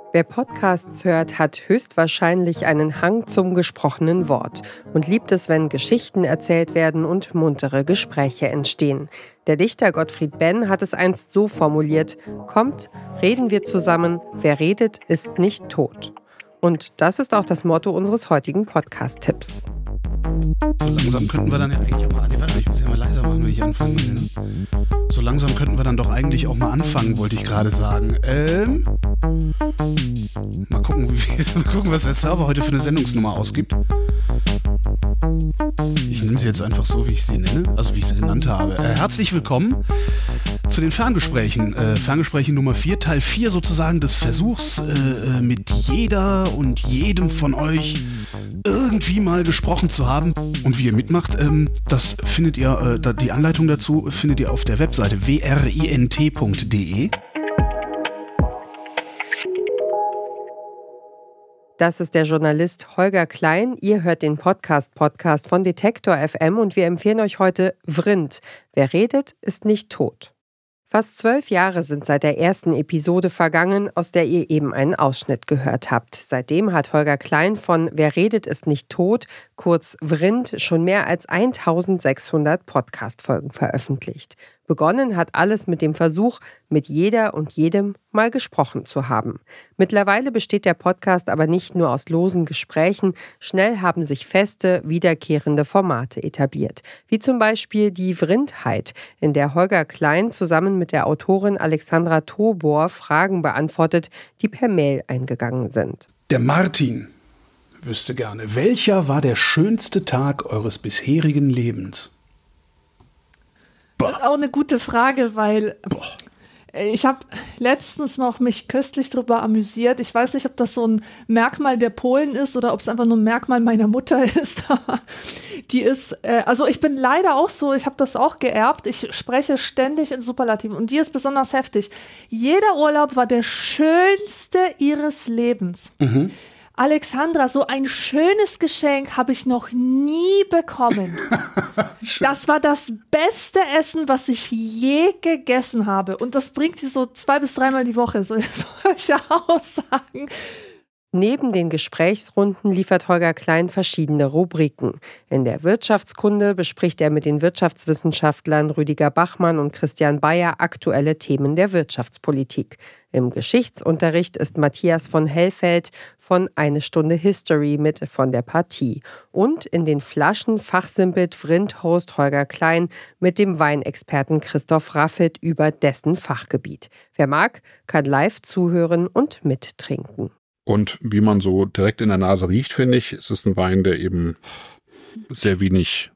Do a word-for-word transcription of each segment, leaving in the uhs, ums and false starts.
Wer Podcasts hört, hat höchstwahrscheinlich einen Hang zum gesprochenen Wort und liebt es, wenn Geschichten erzählt werden und muntere Gespräche entstehen. Der Dichter Gottfried Benn hat es einst so formuliert: Kommt, reden wir zusammen, wer redet, ist nicht tot. Und das ist auch das Motto unseres heutigen Podcast-Tipps. So langsam könnten wir dann ja eigentlich auch mal... Nee, warte, ich muss ja mal leiser machen, wenn ich anfange. Ne? So langsam könnten wir dann doch eigentlich auch mal anfangen, wollte ich gerade sagen. Ähm... Mal gucken, wie, mal gucken, was der Server heute für eine Sendungsnummer ausgibt. Ich nenne sie jetzt einfach so, wie ich sie nenne, also wie ich sie genannt habe. Äh, herzlich willkommen zu den Ferngesprächen. Äh, Ferngespräche Nummer vier, Teil vier sozusagen des Versuchs, äh, mit jeder und jedem von euch irgendwie mal gesprochen zu haben. Und wie ihr mitmacht, ähm, das findet ihr, äh, die Anleitung dazu findet ihr auf der Webseite w r i n t punkt d e. Das ist der Journalist Holger Klein. Ihr hört den Podcast-Podcast von Detektor F M und wir empfehlen euch heute Vrind. Wer redet, ist nicht tot. Fast zwölf Jahre sind seit der ersten Episode vergangen, aus der ihr eben einen Ausschnitt gehört habt. Seitdem hat Holger Klein von Wer redet, ist nicht tot, kurz Vrind, schon mehr als eintausendsechshundert Podcast-Folgen veröffentlicht. Begonnen hat alles mit dem Versuch, mit jeder und jedem mal gesprochen zu haben. Mittlerweile besteht der Podcast aber nicht nur aus losen Gesprächen. Schnell haben sich feste, wiederkehrende Formate etabliert. Wie zum Beispiel die Vrindheit, in der Holger Klein zusammen mit der Autorin Alexandra Tobor Fragen beantwortet, die per Mail eingegangen sind. Der Martin wüsste gerne, welcher war der schönste Tag eures bisherigen Lebens? Das ist auch eine gute Frage, weil Boah. ich habe letztens noch mich köstlich darüber amüsiert. Ich weiß nicht, ob das so ein Merkmal der Polen ist oder ob es einfach nur ein Merkmal meiner Mutter ist. Die ist, äh, also ich bin leider auch so, ich habe das auch geerbt. Ich spreche ständig in Superlativen und die ist besonders heftig. Jeder Urlaub war der schönste ihres Lebens. Mhm. Alexandra, so ein schönes Geschenk habe ich noch nie bekommen. Das war das beste Essen, was ich je gegessen habe. Und das bringt sie so zwei bis dreimal die Woche, so solche Aussagen. Neben den Gesprächsrunden liefert Holger Klein verschiedene Rubriken. In der Wirtschaftskunde bespricht er mit den Wirtschaftswissenschaftlern Rüdiger Bachmann und Christian Bayer aktuelle Themen der Wirtschaftspolitik. Im Geschichtsunterricht ist Matthias von Hellfeld von Eine Stunde History mit von der Partie. Und in den Flaschen fachsimpelt Vrind-Host Holger Klein mit dem Weinexperten Christoph Raffelt über dessen Fachgebiet. Wer mag, kann live zuhören und mittrinken. Und wie man so direkt in der Nase riecht, finde ich, ist es ein Wein, der eben sehr wenig...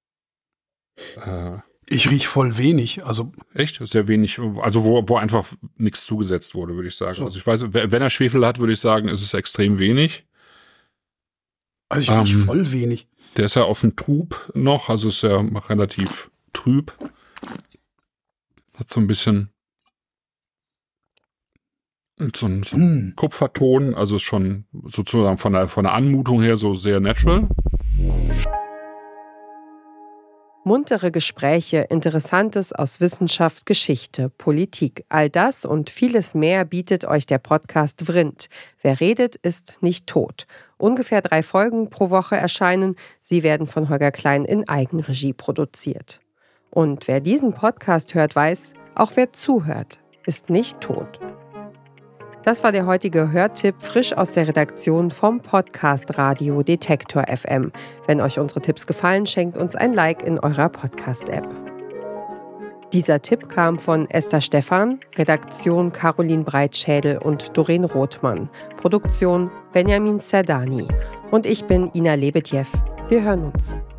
Äh, ich riech voll wenig. Also echt? Sehr wenig, also wo, wo einfach nichts zugesetzt wurde, würde ich sagen. So. Also ich weiß, wenn er Schwefel hat, würde ich sagen, ist es extrem wenig. Also ich riech ähm, voll wenig. Der ist ja offen trub noch, also ist ja relativ trüb. Hat so ein bisschen... So ein, so ein mm. Kupferton, also ist schon sozusagen von der, von der Anmutung her so sehr natural. Muntere Gespräche, Interessantes aus Wissenschaft, Geschichte, Politik. All das und vieles mehr bietet euch der Podcast Vrind. Wer redet, ist nicht tot. Ungefähr drei Folgen pro Woche erscheinen. Sie werden von Holger Klein in Eigenregie produziert. Und wer diesen Podcast hört, weiß, auch wer zuhört, ist nicht tot. Das war der heutige Hörtipp, frisch aus der Redaktion vom Podcast Radio Detektor F M. Wenn euch unsere Tipps gefallen, schenkt uns ein Like in eurer Podcast-App. Dieser Tipp kam von Esther Stephan, Redaktion Caroline Breitschädel und Doreen Rothmann, Produktion Benjamin Serdani. Und ich bin Ina Lebetjew. Wir hören uns.